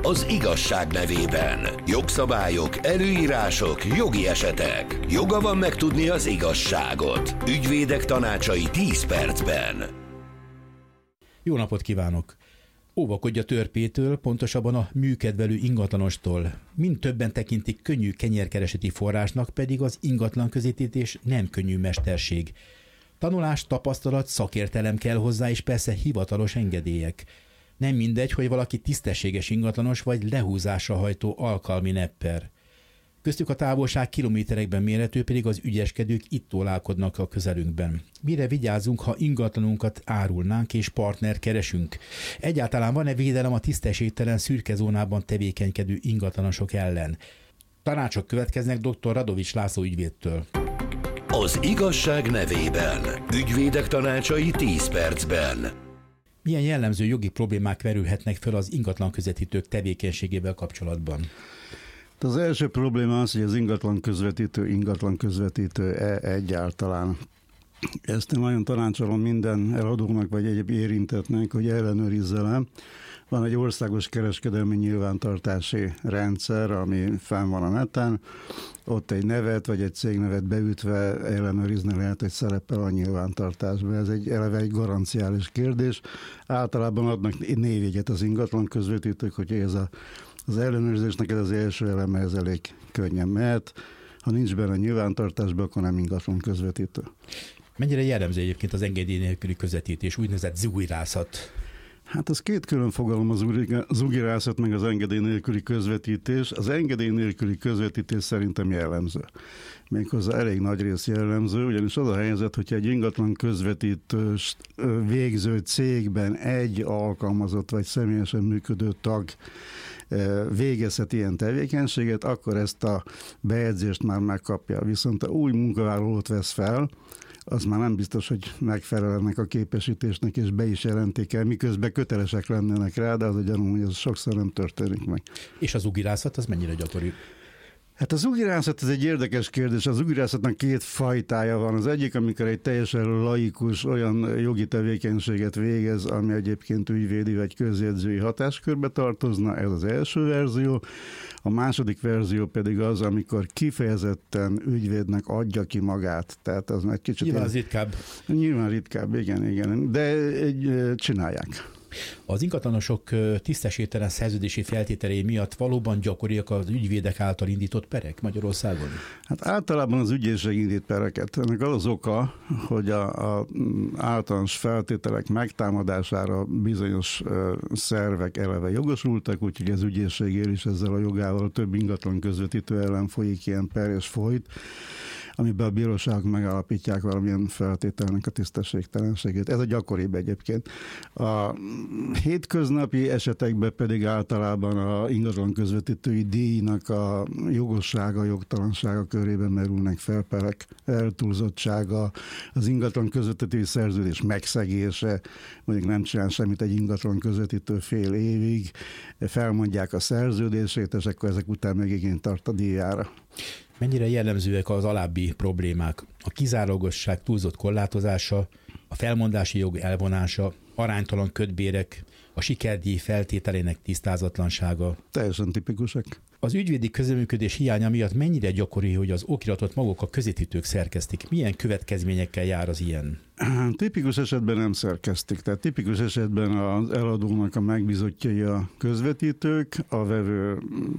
az igazság nevében. Jogszabályok, előírások, jogi esetek. Joga van megtudni az igazságot. Ügyvédek tanácsai 10 percben. Jó napot kívánok! Óvakodj a törpétől, pontosabban a műkedvelő ingatlanostól. Mind többen tekintik könnyű kenyérkereseti forrásnak, pedig az ingatlan közvetítés nem könnyű mesterség. Tanulás, tapasztalat, szakértelem kell hozzá, és persze hivatalos engedélyek. Nem mindegy, hogy valaki tisztességes ingatlanos vagy lehúzásra hajtó alkalmi nepper. Köztük a távolság kilométerekben mérhető, pedig az ügyeskedők itt tólálkodnak a közelünkben. Mire vigyázzunk, ha ingatlanunkat árulnánk és partner keresünk? Egyáltalán van-e védelem a tisztességtelen szürke zónában tevékenykedő ingatlanosok ellen? Tanácsok következnek dr. Radovics László ügyvédtől. Az igazság nevében. Ügyvédek tanácsai 10 percben. Milyen jellemző jogi problémák verülhetnek fel az ingatlan közvetítők tevékenységével kapcsolatban? Az első probléma az, hogy az ingatlan közvetítő egyáltalán. Ezt én nagyon tanácsolom minden eladónak vagy egyéb érintettnek, hogy ellenőrizze le. Van egy országos kereskedelmi nyilvántartási rendszer, ami fenn van a neten. Ott egy nevet vagy egy cégnevet beütve ellenőrizni lehet, hogy szerepel a nyilvántartásban. Ez eleve egy garanciális kérdés. Általában adnak névjegyet az ingatlan közvetítők, hogy ez az ellenőrzésnek ez az első eleme, ez elég könnyen mehet. Ha nincs benne a nyilvántartásban, akkor nem ingatlan közvetítő. Mennyire jellemző egyébként az engedély nélküli közvetítés, úgynevezett zugirászat? Hát az két külön fogalom, az zugirászat meg az engedély nélküli közvetítés. Az engedély nélküli közvetítés szerintem jellemző. Méghozzá elég nagy rész jellemző, ugyanis az a helyzet, hogyha egy ingatlan közvetítős végző cégben egy alkalmazott vagy személyesen működő tag végezhet ilyen tevékenységet, akkor ezt a bejegyzést már megkapja. Viszont ha új munkavállalót vesz fel, az már nem biztos, hogy megfelelnek a képesítésnek, és be is jelentik el, miközben kötelesek lennének rá, de az a gyanúm, hogy ez sokszor nem történik meg. És az zugirászat, az mennyire gyakori? Hát az zugirászat ez egy érdekes kérdés. Az zugirászatnak két fajtája van. Az egyik, amikor egy teljesen laikus olyan jogi tevékenységet végez, ami egyébként ügyvédi vagy közjegyzői hatáskörbe tartozna, ez az első verzió. A második verzió pedig az, amikor kifejezetten ügyvédnek adja ki magát. Tehát az egy kicsit... Nyilván ritkább. Nyilván ritkább, igen. De csinálják. Az ingatlanosok tisztességtelen szerződési feltételei miatt valóban gyakoriak az ügyvédek által indított perek Magyarországon? Hát általában az ügyészség indít pereket. Ennek az oka, hogy a általános feltételek megtámadására bizonyos szervek eleve jogosultak, úgyhogy az ügyészségér is ezzel a jogával több ingatlan közvetítő ellen folyik ilyen per, és folyt, amiben a bíróságok megállapítják valamilyen feltételnek a tisztességtelenségét. Ez a gyakoribb egyébként. A hétköznapi esetekben pedig általában a ingatlan közvetítői díjnak a jogossága, jogtalansága körében merülnek fel perek, eltúlzottsága, az ingatlan közvetítői szerződés megszegése, mondjuk nem csinál semmit egy ingatlan közvetítő fél évig, felmondják a szerződését, és akkor ezek után meg igényt tart a díjára. Mennyire jellemzőek az alábbi problémák? A kizárólagosság túlzott korlátozása, a felmondási jog elvonása, aránytalan kötbérek, a sikerdíj feltételének tisztázatlansága. Teljesen tipikusak. Az ügyvédi közreműködés hiánya miatt mennyire gyakori, hogy az okiratot maguk a közvetítők szerkesztik? Milyen következményekkel jár az ilyen? Tipikus esetben nem szerkesztik. Tehát tipikus esetben az eladónak a megbízottjai a közvetítők, a vevő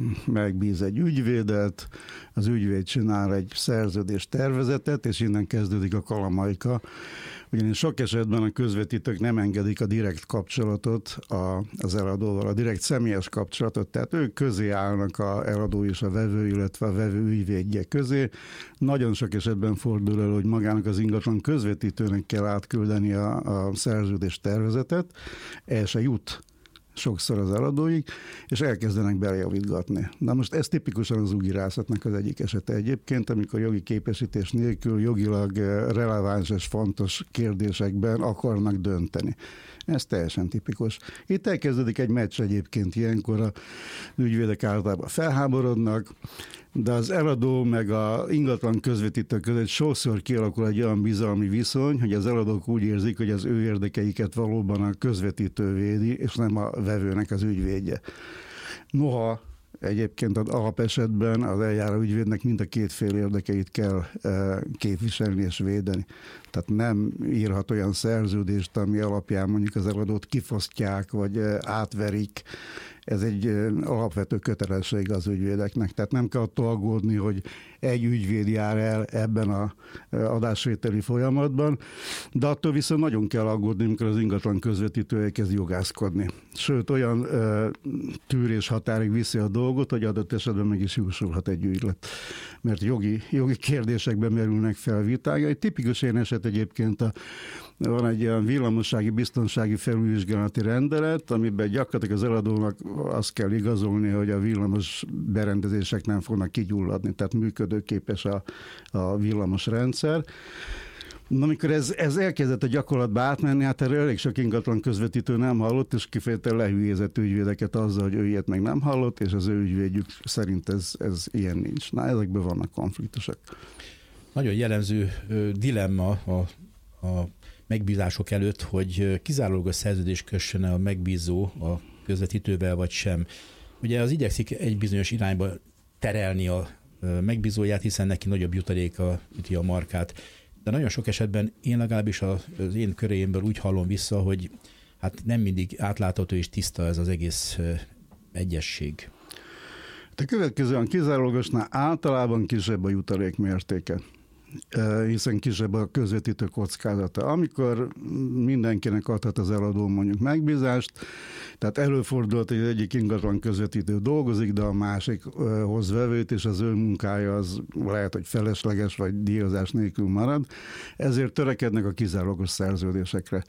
megbíz egy ügyvédet, az ügyvéd csinál egy szerződés tervezetet, és innen kezdődik a kalamajka. Ugyanis sok esetben a közvetítők nem engedik a direkt kapcsolatot az eladóval, a direkt személyes kapcsolatot, tehát ők közé állnak az eladó és a vevő, illetve a vevő ügyvédje közé. Nagyon sok esetben fordul elő, hogy magának az ingatlan közvetítőnek kell átküldeni a szerződés tervezetet, el se jut sokszor az eladóig, és elkezdenek belejavítgatni. Na most ez tipikusan az zugirászatnak az egyik esete egyébként, amikor jogi képesítés nélkül jogilag releváns és fontos kérdésekben akarnak dönteni. Ez teljesen tipikus. Itt elkezdődik egy meccs egyébként, ilyenkor a ügyvédek általában felháborodnak, de az eladó meg a ingatlan közvetítő között sokszor kialakul egy olyan bizalmi viszony, hogy az eladók úgy érzik, hogy az ő érdekeiket valóban a közvetítő védi, és nem a vevőnek az ügyvédje. Noha egyébként az alapesetben az eljáró ügyvédnek mind a két fél érdekeit kell képviselni és védeni. Tehát nem írhat olyan szerződést, ami alapján mondjuk az eladót kifosztják, vagy átverik. Ez egy alapvető kötelesség az ügyvédeknek. Tehát nem kell attól aggódni, hogy egy ügyvéd jár el ebben az adásvételi folyamatban, de attól viszont nagyon kell aggódni, amikor az ingatlan közvetítő elkezd jogászkodni. Sőt, olyan tűrés határig viszi a dolgot, hogy adott esetben meg is jósolhat egy ügylet. Mert jogi kérdésekben merülnek fel vitája. Egy tipikus ilyen eset egyébként van egy olyan villamossági biztonsági felülvizsgálati rendelet, amiben gyakorlatilag az eladónak azt kell igazolni, hogy a villamos berendezések nem fognak kigyulladni, tehát működőképes a villamos rendszer. Amikor ez elkezdett a gyakorlatba átmenni, hát erről elég sok ingatlan közvetítő nem hallott, és kifejezetten lehülyézett ügyvédeket azzal, hogy ő ilyet meg nem hallott, és az ő ügyvédjük szerint ez ilyen nincs. Na, ezekben vannak konfliktusok. Nagyon jellemző dilemma a megbízások előtt, hogy kizárólagos szerződést kössön a megbízó a közvetítővel, vagy sem. Ugye az igyekszik egy bizonyos irányba terelni a megbízóját, hiszen neki nagyobb jutaléka üti a markát. De nagyon sok esetben én legalábbis az én köréimből úgy hallom vissza, hogy hát nem mindig átlátható és tiszta ez az egész egyesség. A következően kizárólagosnál általában kisebb a jutalék mértéke, hiszen kisebb a közvetítő kockázata. Amikor mindenkinek adhat az eladó mondjuk megbízást, tehát előfordulhat, hogy az egyik ingatlan közvetítő dolgozik, de a másik hoz vevőt, és az ő munkája az lehet, hogy felesleges vagy díjazás nélkül marad, ezért törekednek a kizárólagos szerződésekre,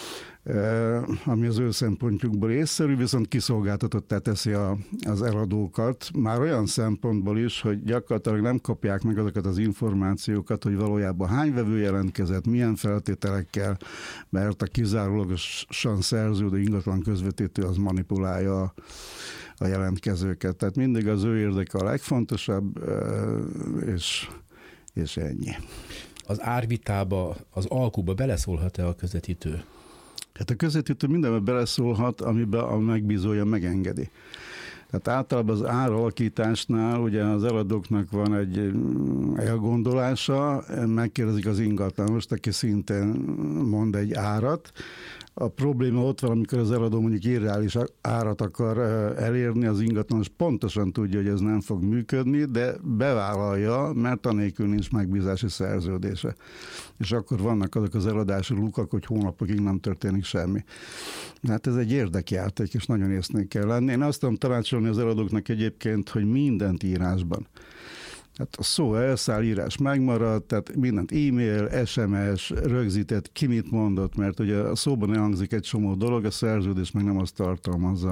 ami az ő szempontjukból észszerű, viszont kiszolgáltatottá teszi az eladókat, már olyan szempontból is, hogy gyakorlatilag nem kapják meg azokat az információkat, hogy valójában hány vevő jelentkezett, milyen feltételekkel, mert a kizárólagosan szerződő ingatlan közvetítő az manipulálja a jelentkezőket. Tehát mindig az ő érdeke a legfontosabb, és ennyi. Az árvitába, az alkuba beleszólhat-e a közvetítő? Hát a közvetítő mindenben beleszólhat, amiben a megbízója megengedi. Tehát általában az áralakításnál ugye az eladóknak van egy elgondolása, megkérdezik az ingatlanost, aki szintén mond egy árat. A probléma ott van, amikor az eladó mondjuk irreális árat akar elérni, az ingatlanos pontosan tudja, hogy ez nem fog működni, de bevállalja, mert anélkül nincs megbízási szerződése. És akkor vannak azok az eladási lukak, hogy hónapokig nem történik semmi. Hát ez egy érdekjáték, és nagyon észnél kell lenni. Én azt tudom tanácsolni az eladóknak egyébként, hogy mindent írásban. Hát a szó elszáll, írás megmarad, tehát mindent e-mail, SMS, rögzített, ki mit mondott, mert ugye a szóban elhangzik egy csomó dolog, a szerződés meg nem azt tartalmazza,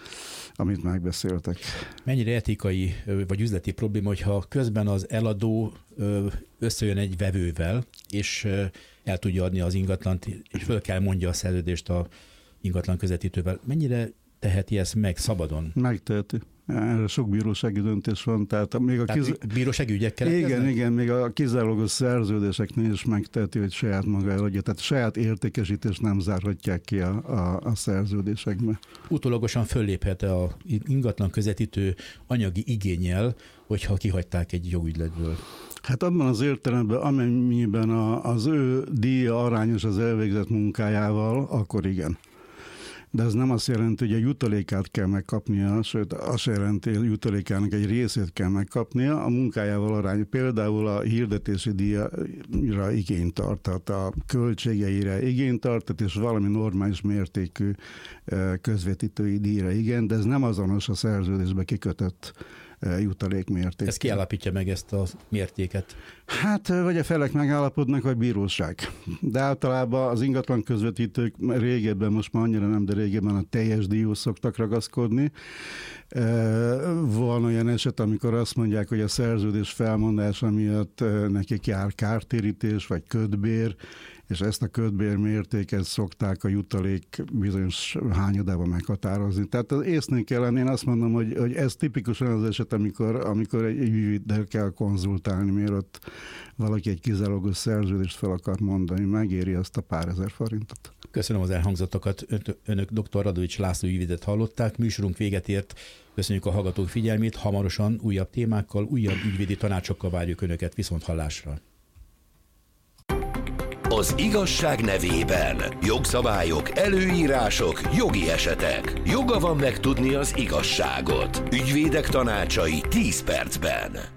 amit megbeszéltek. Mennyire etikai vagy üzleti probléma, hogyha közben az eladó összejön egy vevővel, és el tudja adni az ingatlant, és föl kell mondja a szerződést a ingatlan közvetítővel. Mennyire teheti ezt meg szabadon? Megteheti. Erre sok bírósági döntés van. Tehát még bírósági ügyek keletkeznek? Igen, még a kizárólagos szerződéseknél is megteheti, hogy saját maga eladja. Tehát saját értékesítést nem zárhatják ki a szerződésekbe. Utólagosan fölléphet az ingatlan közvetítő anyagi igénnyel, hogyha kihagyták egy jogügyletből. Hát abban az értelemben, amennyiben az ő díja arányos az elvégzett munkájával, akkor igen. De ez nem azt jelenti, hogy a jutalékát kell megkapnia, sőt azt jelenti, hogy a jutalékának egy részét kell megkapnia, a munkájával arány. Például a hirdetési díjra igényt tartat, a költségeire igényt tartat, és valami normális mértékű közvetítői díjra igen, de ez nem azonos a szerződésbe kikötött jutalékmérték. Ez ki állapítja meg ezt a mértéket? Hát vagy a felek megállapodnak, vagy bíróság. De általában az ingatlan közvetítők régebben, most már annyira nem, de régebben a teljes díjhoz szoktak ragaszkodni. Van olyan eset, amikor azt mondják, hogy a szerződés felmondása miatt nekik jár kártérítés, vagy kötbér, és ezt a kötbérmértéket szokták a jutalék bizonyos hányadában meghatározni. Tehát az észnél kell lenni, én azt mondom, hogy ez tipikusan az eset, amikor egy ügyvéddel kell konzultálni, mielőtt valaki egy kizárólagos szerződést fel akar mondani, megéri azt a pár ezer forintot. Köszönöm az elhangzottakat. Önök dr. Radovics László ügyvédet hallották. Műsorunk véget ért. Köszönjük a hallgatók figyelmét. Hamarosan újabb témákkal, újabb ügyvédi tanácsokkal várjuk Önöket viszonthallásra. Az igazság nevében jogszabályok, előírások, jogi esetek. Joga van megtudni az igazságot. Ügyvédek tanácsai 10 percben.